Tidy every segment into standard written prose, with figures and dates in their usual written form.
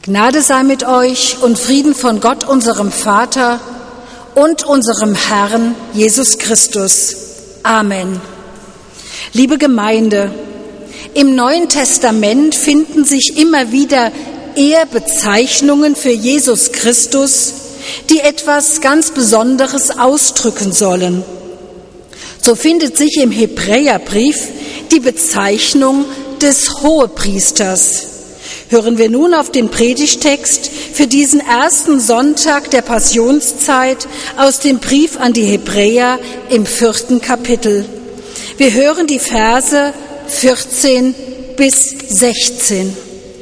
Gnade sei mit euch und Frieden von Gott, unserem Vater und unserem Herrn Jesus Christus. Amen. Liebe Gemeinde, im Neuen Testament finden sich immer wieder Ehrbezeichnungen für Jesus Christus, die etwas ganz Besonderes ausdrücken sollen. So findet sich im Hebräerbrief die Bezeichnung des Hohepriesters. Hören wir nun auf den Predigtext für diesen ersten Sonntag der Passionszeit aus dem Brief an die Hebräer im 4. Kapitel. Wir hören die Verse 14 bis 16.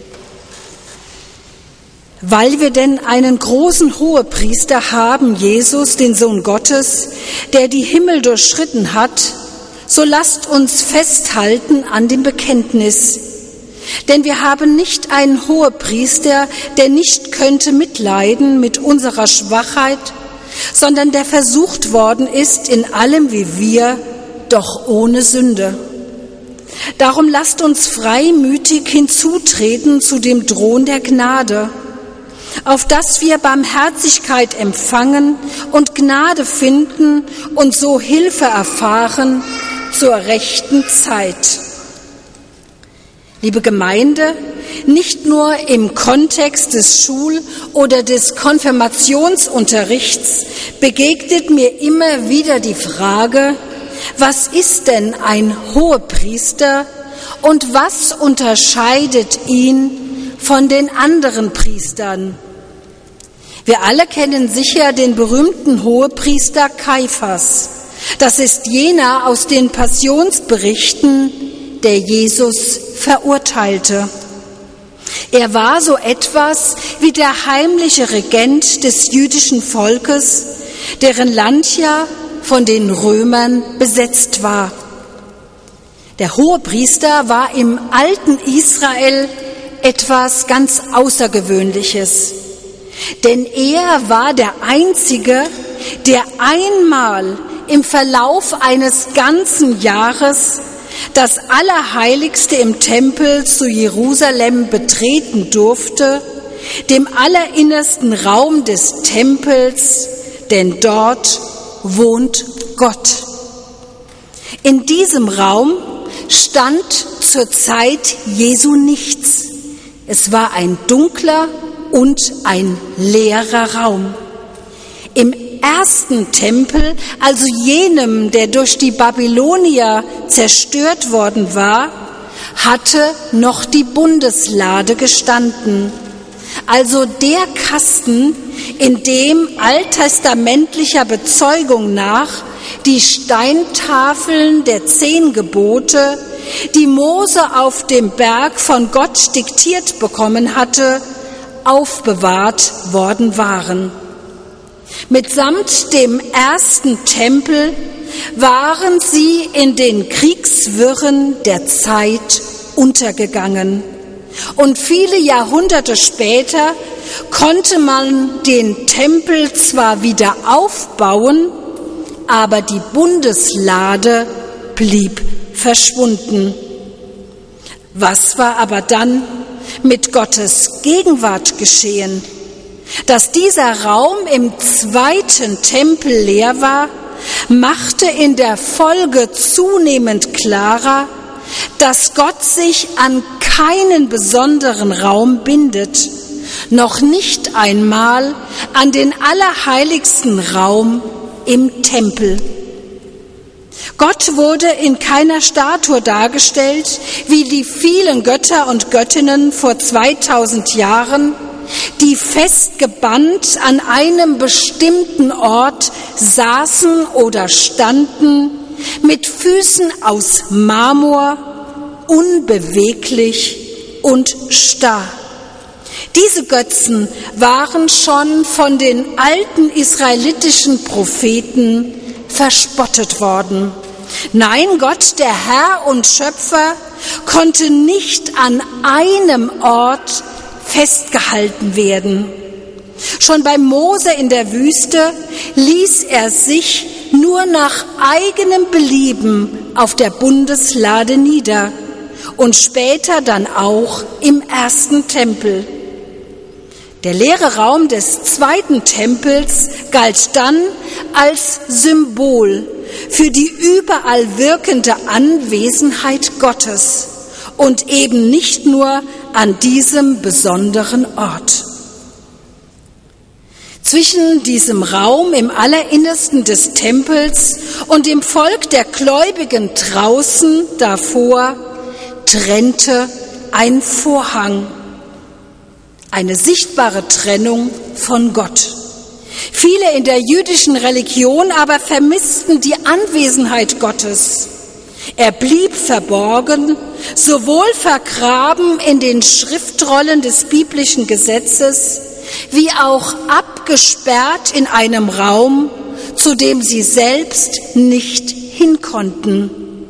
Weil wir denn einen großen Hohepriester haben, Jesus, den Sohn Gottes, der die Himmel durchschritten hat, so lasst uns festhalten an dem Bekenntnis. Denn wir haben nicht einen Hohepriester, der nicht könnte mitleiden mit unserer Schwachheit, sondern der versucht worden ist in allem wie wir, doch ohne Sünde. Darum lasst uns freimütig hinzutreten zu dem Thron der Gnade, auf dass wir Barmherzigkeit empfangen und Gnade finden und so Hilfe erfahren zur rechten Zeit. Liebe Gemeinde, nicht nur im Kontext des Schul- oder des Konfirmationsunterrichts begegnet mir immer wieder die Frage, was ist denn ein Hohepriester und was unterscheidet ihn von den anderen Priestern? Wir alle kennen sicher den berühmten Hohepriester Kaiphas. Das ist jener aus den Passionsberichten, der Jesus verurteilte. Er war so etwas wie der heimliche Regent des jüdischen Volkes, deren Land ja von den Römern besetzt war. Der Hohepriester war im alten Israel etwas ganz Außergewöhnliches, denn er war der Einzige, der einmal im Verlauf eines ganzen Jahres das Allerheiligste im Tempel zu Jerusalem betreten durfte, dem allerinnersten Raum des Tempels, denn dort wohnt Gott. In diesem Raum stand zur Zeit Jesu nichts. Es war ein dunkler und ein leerer Raum. Im ersten Tempel, also jenem, der durch die Babylonier zerstört worden war, hatte noch die Bundeslade gestanden, also der Kasten, in dem alttestamentlicher Bezeugung nach die Steintafeln der 10 Gebote, die Mose auf dem Berg von Gott diktiert bekommen hatte, aufbewahrt worden waren. Mitsamt dem ersten Tempel waren sie in den Kriegswirren der Zeit untergegangen. Und viele Jahrhunderte später konnte man den Tempel zwar wieder aufbauen, aber die Bundeslade blieb verschwunden. Was war aber dann mit Gottes Gegenwart geschehen? Dass dieser Raum im zweiten Tempel leer war, machte in der Folge zunehmend klarer, dass Gott sich an keinen besonderen Raum bindet, noch nicht einmal an den allerheiligsten Raum im Tempel. Gott wurde in keiner Statue dargestellt, wie die vielen Götter und Göttinnen vor 2000 Jahren, die festgebannt an einem bestimmten Ort saßen oder standen, mit Füßen aus Marmor, unbeweglich und starr. Diese Götzen waren schon von den alten israelitischen Propheten verspottet worden. Nein, Gott, der Herr und Schöpfer, konnte nicht an einem Ort festgehalten werden. Schon bei Mose in der Wüste ließ er sich nur nach eigenem Belieben auf der Bundeslade nieder und später dann auch im ersten Tempel. Der leere Raum des zweiten Tempels galt dann als Symbol für die überall wirkende Anwesenheit Gottes und eben nicht nur an diesem besonderen Ort. Zwischen diesem Raum im Allerinnersten des Tempels und dem Volk der Gläubigen draußen davor trennte ein Vorhang, eine sichtbare Trennung von Gott. Viele in der jüdischen Religion aber vermissten die Anwesenheit Gottes. Er blieb verborgen, sowohl vergraben in den Schriftrollen des biblischen Gesetzes, wie auch abgesperrt in einem Raum, zu dem sie selbst nicht hin konnten.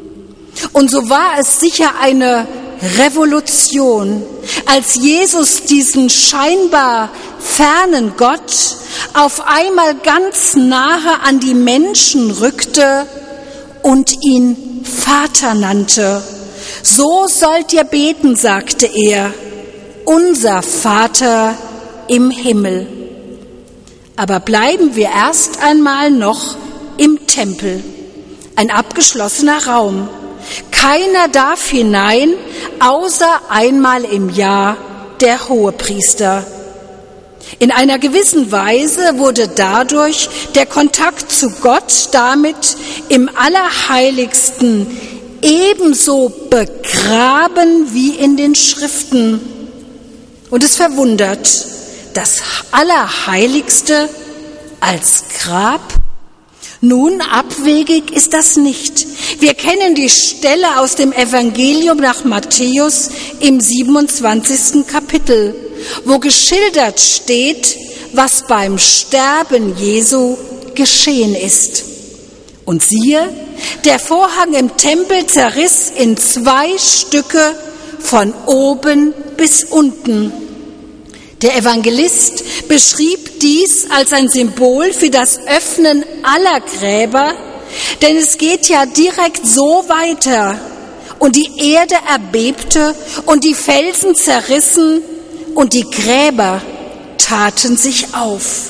Und so war es sicher eine Revolution, als Jesus diesen scheinbar fernen Gott auf einmal ganz nahe an die Menschen rückte und ihn Vater nannte. So sollt ihr beten, sagte er, unser Vater im Himmel. Aber bleiben wir erst einmal noch im Tempel, ein abgeschlossener Raum. Keiner darf hinein, außer einmal im Jahr der Hohepriester. In einer gewissen Weise wurde dadurch der Kontakt zu Gott damit im Allerheiligsten ebenso begraben wie in den Schriften. Und es verwundert, das Allerheiligste als Grab? Nun, abwegig ist das nicht. Wir kennen die Stelle aus dem Evangelium nach Matthäus im 27. Kapitel, wo geschildert steht, was beim Sterben Jesu geschehen ist. Und siehe, der Vorhang im Tempel zerriss in 2 Stücke von oben bis unten. Der Evangelist beschrieb dies als ein Symbol für das Öffnen aller Gräber, denn es geht ja direkt so weiter. Und die Erde erbebte und die Felsen zerrissen und die Gräber taten sich auf.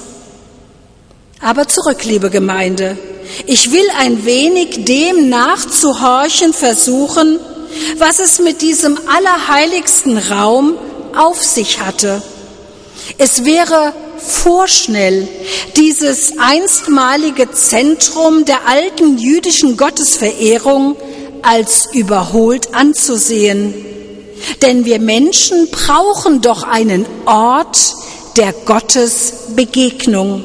Aber zurück, liebe Gemeinde, ich will ein wenig dem nachzuhorchen versuchen, was es mit diesem allerheiligsten Raum auf sich hatte. Es wäre vorschnell, dieses einstmalige Zentrum der alten jüdischen Gottesverehrung als überholt anzusehen. Denn wir Menschen brauchen doch einen Ort der Gottesbegegnung.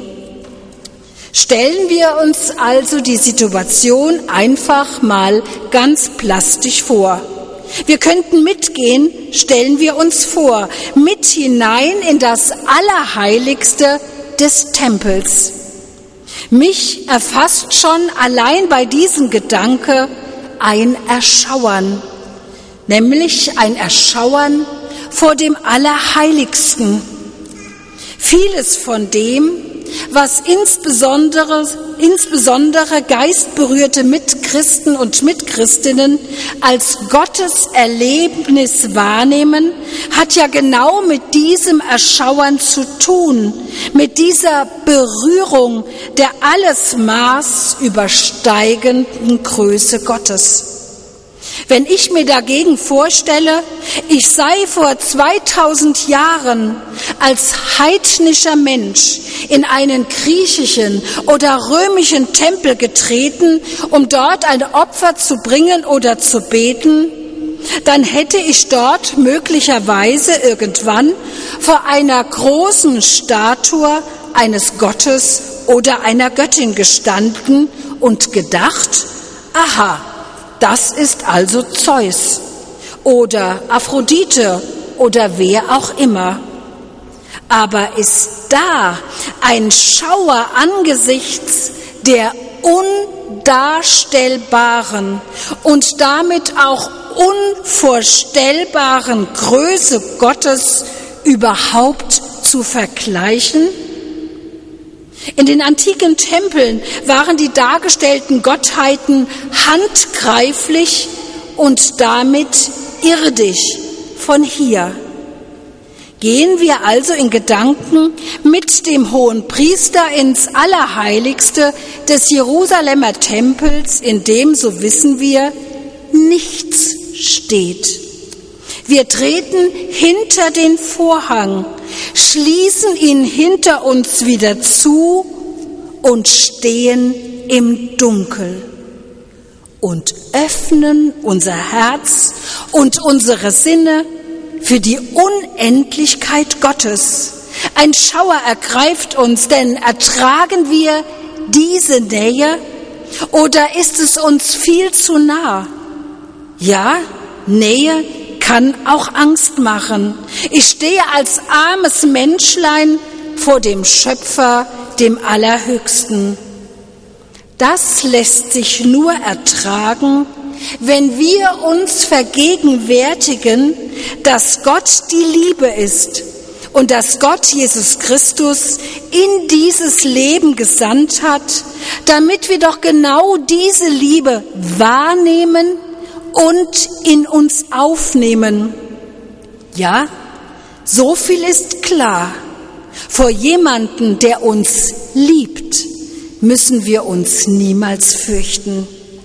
Stellen wir uns also die Situation einfach mal ganz plastisch vor. Wir könnten mitgehen, stellen wir uns vor, mit hinein in das Allerheiligste des Tempels. Mich erfasst schon allein bei diesem Gedanke ein Erschauern, nämlich ein Erschauern vor dem Allerheiligsten. Vieles von dem, was insbesondere geistberührte Mitchristen und Mitchristinnen als Gotteserlebnis wahrnehmen, hat ja genau mit diesem Erschauern zu tun, mit dieser Berührung der alles Maß übersteigenden Größe Gottes. Wenn ich mir dagegen vorstelle, ich sei vor 2000 Jahren als heidnischer Mensch in einen griechischen oder römischen Tempel getreten, um dort ein Opfer zu bringen oder zu beten, dann hätte ich dort möglicherweise irgendwann vor einer großen Statue eines Gottes oder einer Göttin gestanden und gedacht, aha, das ist also Zeus oder Aphrodite oder wer auch immer. Aber ist da ein Schauer angesichts der undarstellbaren und damit auch unvorstellbaren Größe Gottes überhaupt zu vergleichen? In den antiken Tempeln waren die dargestellten Gottheiten handgreiflich und damit irdisch von hier. Gehen wir also in Gedanken mit dem Hohenpriester ins Allerheiligste des Jerusalemer Tempels, in dem, so wissen wir, nichts steht. Wir treten hinter den Vorhang, schließen ihn hinter uns wieder zu und stehen im Dunkel und öffnen unser Herz und unsere Sinne für die Unendlichkeit Gottes. Ein Schauer ergreift uns, denn ertragen wir diese Nähe oder ist es uns viel zu nah? Ja, Nähe kann auch Angst machen. Ich stehe als armes Menschlein vor dem Schöpfer, dem Allerhöchsten. Das lässt sich nur ertragen, wenn wir uns vergegenwärtigen, dass Gott die Liebe ist und dass Gott Jesus Christus in dieses Leben gesandt hat, damit wir doch genau diese Liebe wahrnehmen und in uns aufnehmen. Ja, so viel ist klar. Vor jemandem, der uns liebt, müssen wir uns niemals fürchten.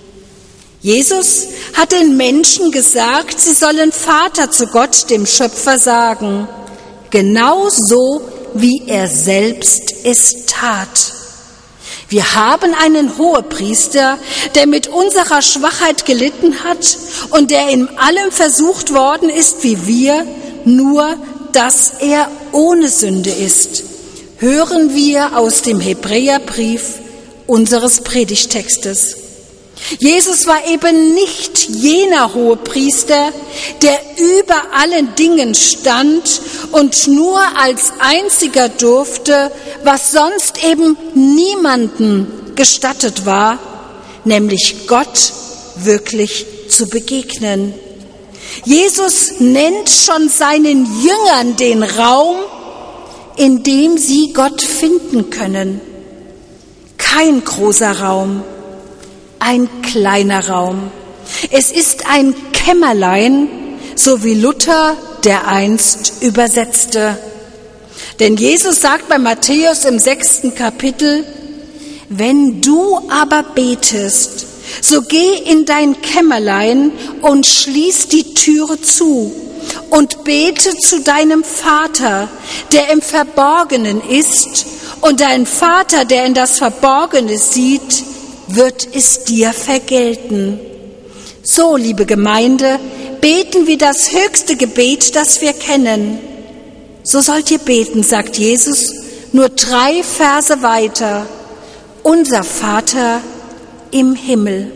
Jesus hat den Menschen gesagt, sie sollen Vater zu Gott, dem Schöpfer, sagen, genauso wie er selbst es tat. Wir haben einen Hohepriester, der mit unserer Schwachheit gelitten hat und der in allem versucht worden ist wie wir, nur dass er ohne Sünde ist. Hören wir aus dem Hebräerbrief unseres Predigtextes. Jesus war eben nicht jener Hohepriester, der über allen Dingen stand und nur als einziger durfte, was sonst eben niemandem gestattet war, nämlich Gott wirklich zu begegnen. Jesus nennt schon seinen Jüngern den Raum, in dem sie Gott finden können. Kein großer Raum, ein kleiner Raum. Es ist ein Kämmerlein, so wie Luther dereinst übersetzte. Denn Jesus sagt bei Matthäus im 6. Kapitel, wenn du aber betest, so geh in dein Kämmerlein und schließ die Türe zu und bete zu deinem Vater, der im Verborgenen ist, und dein Vater, der in das Verborgene sieht, wird es dir vergelten. So, liebe Gemeinde, beten wir das höchste Gebet, das wir kennen. So sollt ihr beten, sagt Jesus, nur 3 Verse weiter. Unser Vater im Himmel.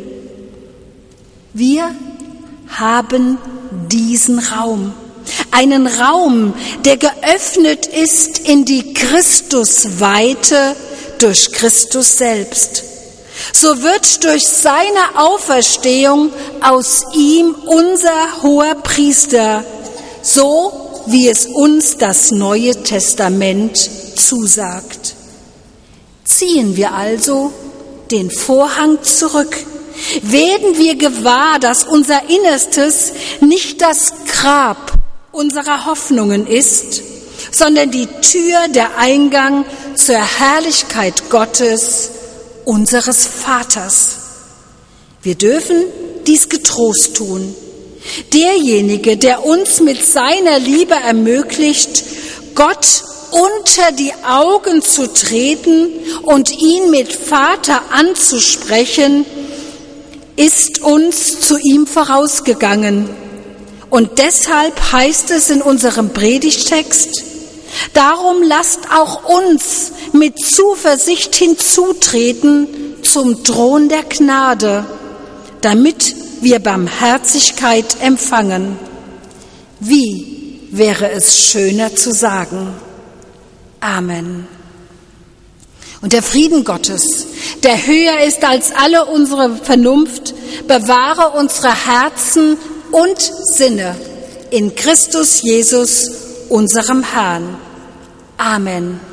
Wir haben diesen Raum. Einen Raum, der geöffnet ist in die Christusweite durch Christus selbst. So wird durch seine Auferstehung aus ihm unser hoher Priester, so wie es uns das Neue Testament zusagt. Ziehen wir also den Vorhang zurück, werden wir gewahr, dass unser Innerstes nicht das Grab unserer Hoffnungen ist, sondern die Tür, der Eingang zur Herrlichkeit Gottes, unseres Vaters. Wir dürfen dies getrost tun. Derjenige, der uns mit seiner Liebe ermöglicht, Gott unter die Augen zu treten und ihn mit Vater anzusprechen, ist uns zu ihm vorausgegangen. Und deshalb heißt es in unserem Predigtext, darum lasst auch uns mit Zuversicht hinzutreten zum Thron der Gnade, damit wir Barmherzigkeit empfangen. Wie wäre es schöner zu sagen? Amen. Und der Frieden Gottes, der höher ist als alle unsere Vernunft, bewahre unsere Herzen und Sinne in Christus Jesus, unserem Herrn. Amen.